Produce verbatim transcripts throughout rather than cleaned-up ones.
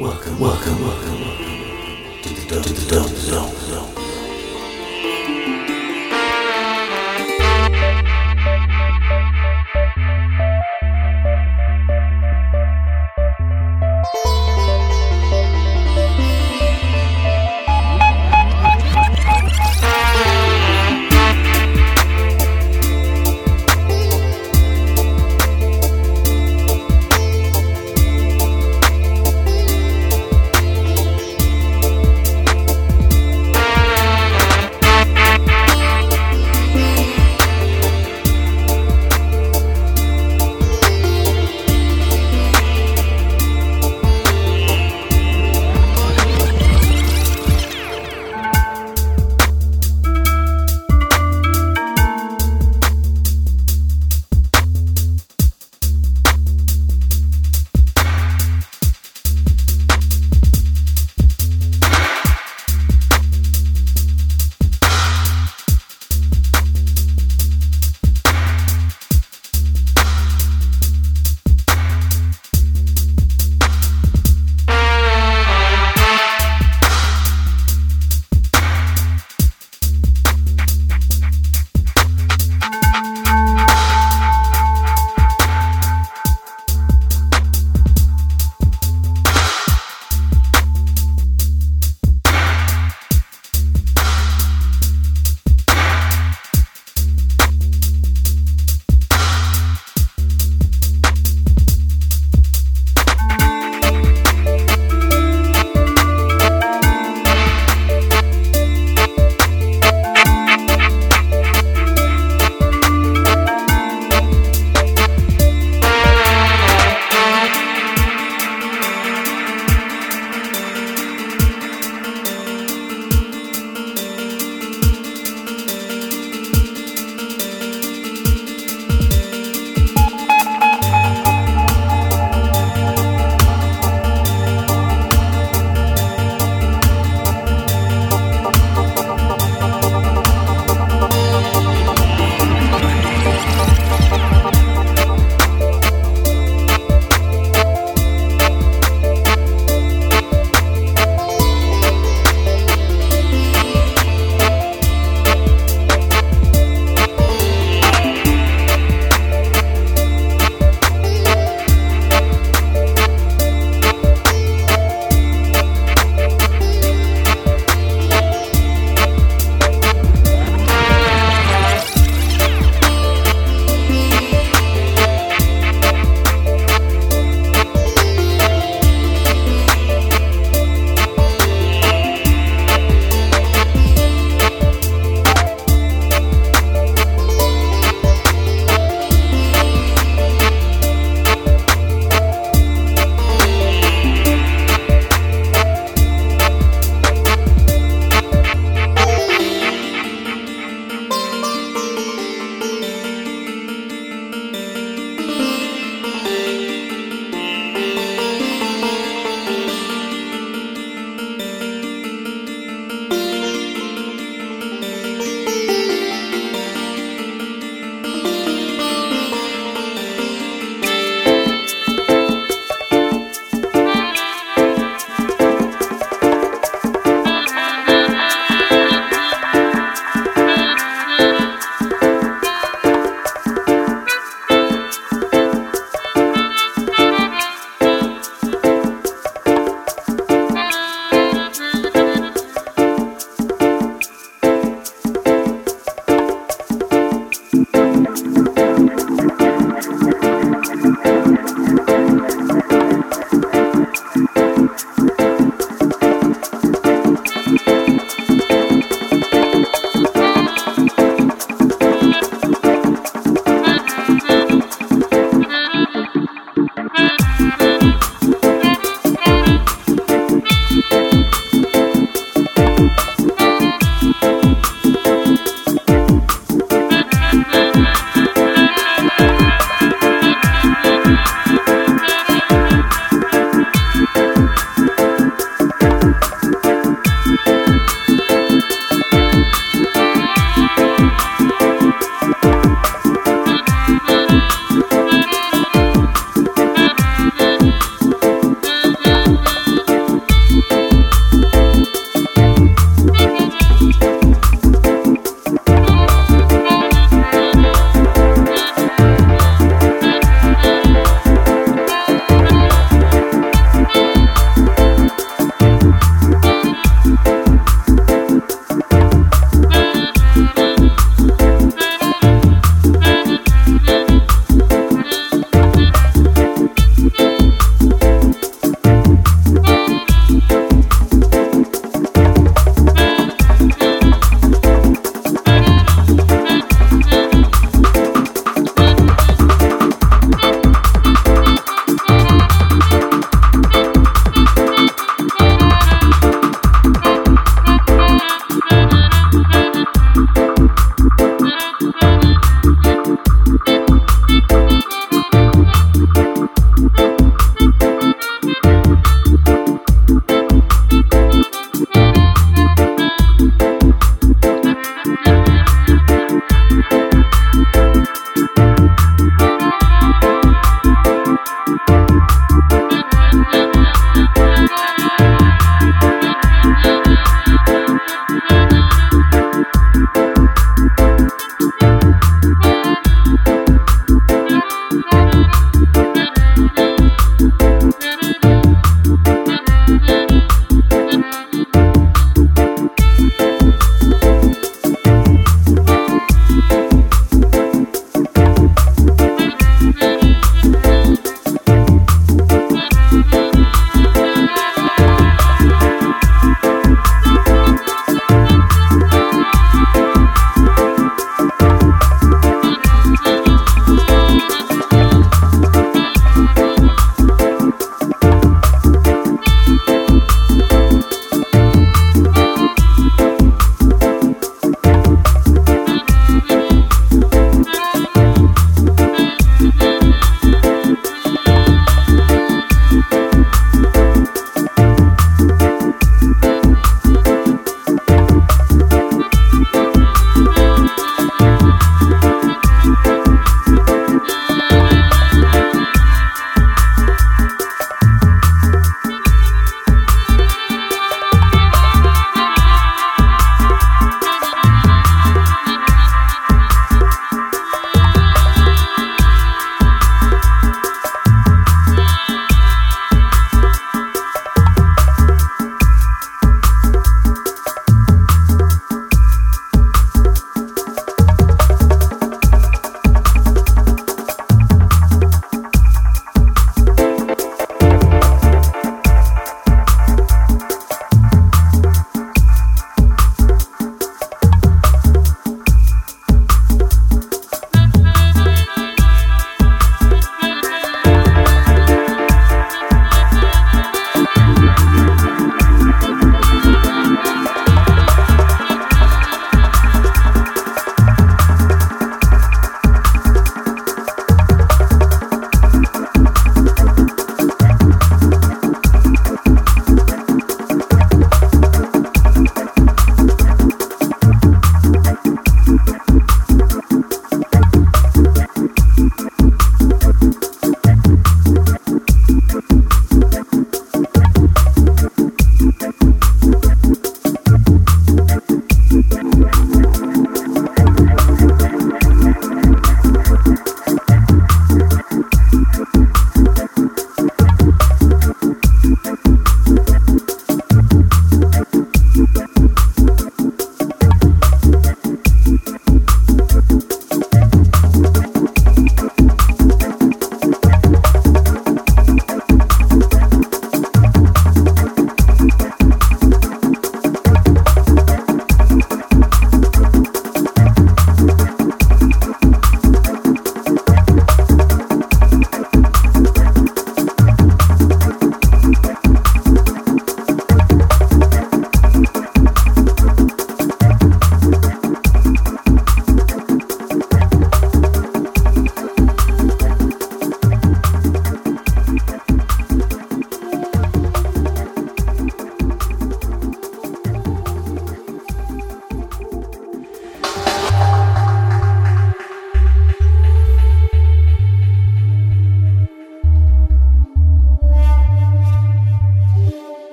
Welcome, welcome, welcome, welcome to the Dope, to the Dope Zone. Zone.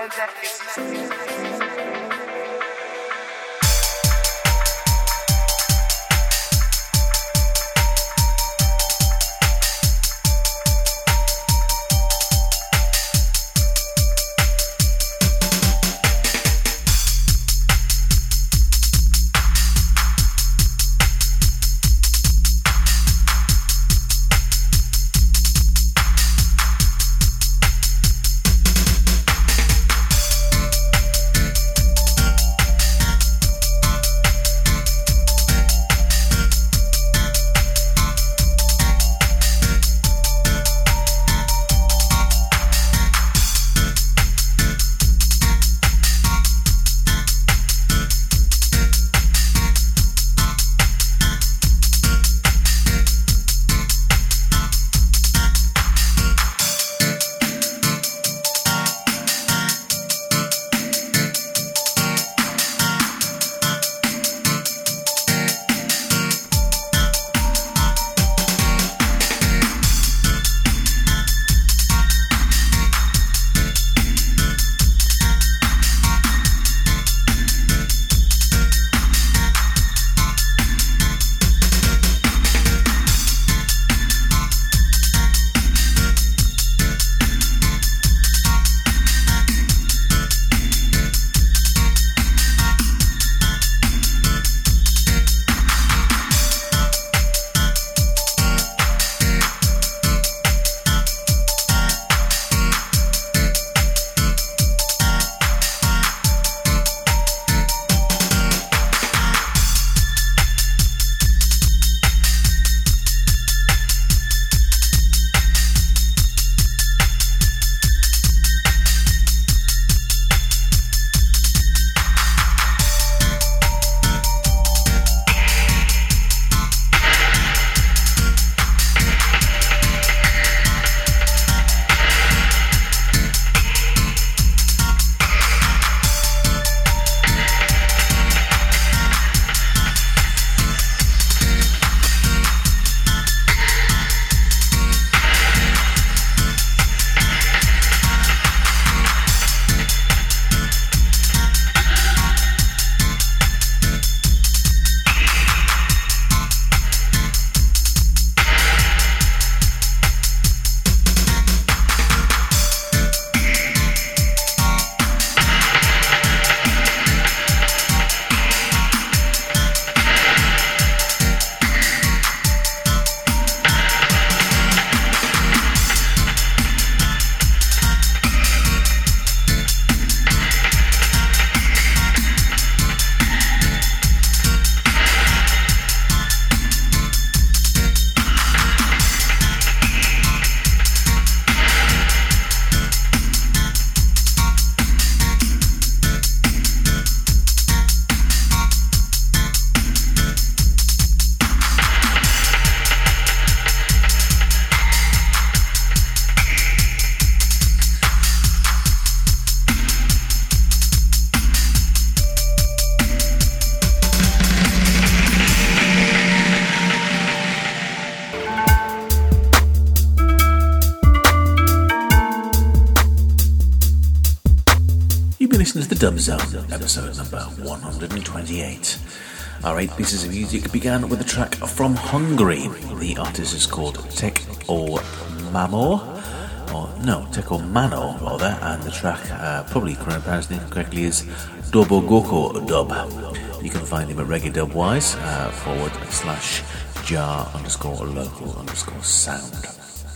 listening to the Dub Zone, episode number one hundred twenty-eight. Our eight pieces of music began with a track from Hungary. The artist is called Tek or Mamor, or no, Tek or Mano rather, and the track, uh, probably pronounced incorrectly, is Dobogoko Dub. You can find him at Reggae Dubwise, uh, forward slash jar underscore local underscore sound.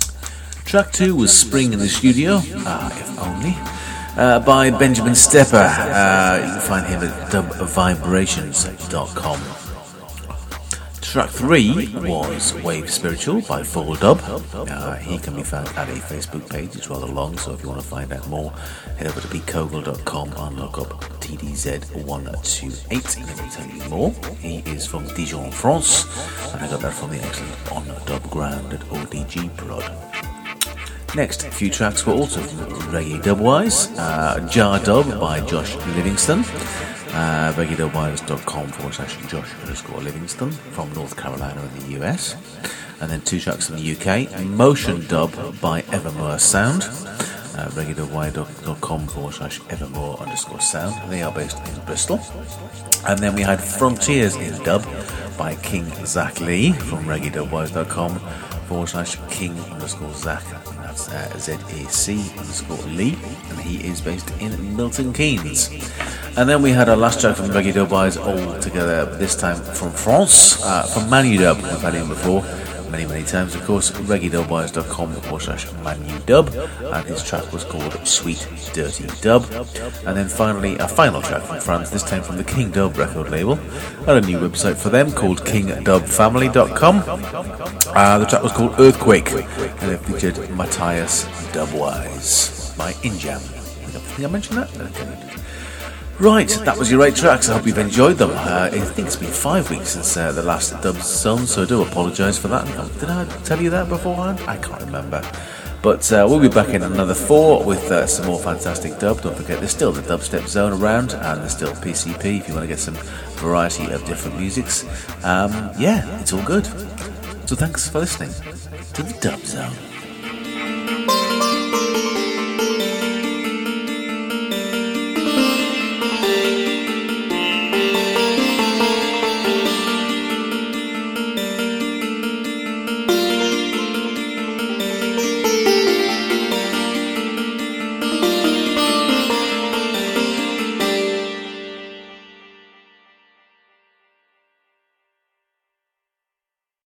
Track two was Spring in the Studio, ah, if only, uh, by Benjamin Stepper. Uh, you can find him at dub vibrations dot com. Track three was Wave Spiritual by Full Dub. Uh, he can be found at a Facebook page. It's rather long, so if you want to find out more, head over to pete kogel dot com and look up T D Z one two eight. He will tell you more. He is from Dijon, France, and I got that from the excellent On Dub Ground at O D G Prod. Next, a few tracks were also from Reggae Dubwise. Uh, Jar Dub by Josh Livingston. Uh, reggae dubwise dot com forward slash Josh underscore Livingston from North Carolina in the U S. And then two tracks from the U K. Motion Dub by Evermore Sound. uh, reggae dub wire dot com forward slash evermore underscore sound. They are based in Bristol. And then we had Frontiers in Dub by King Zach Lee from reggae dub wire dot com forward slash king underscore Zach. That's uh, Z A C underscore Lee, and he is based in Milton Keynes. And then we had our last track from Reggae Dub Wise all together, this time from France, uh, from Manu Dub. We've had him before many, many times, of course. reggae dub wise dot com forward slash Manu Dub, and his track was called Sweet Dirty Dub. And then finally, a final track from France, this time from the King Dub record label, and a new website for them called king dub family dot com. Uh, the track was called Earthquake, and it featured Matthias Dubwise by Injam. Did I mention that? Okay. Right, that was your eight tracks. I hope you've enjoyed them. Uh, I think it's been five weeks since uh, the last Dub Zone, so I do apologise for that. Did I tell you that beforehand? I can't remember. But uh, we'll be back in another four with uh, some more fantastic dub. Don't forget, there's still the Dubstep Zone around, and there's still P C P if you want to get some variety of different musics. Um, yeah, it's all good. So thanks for listening to the Dub Zone.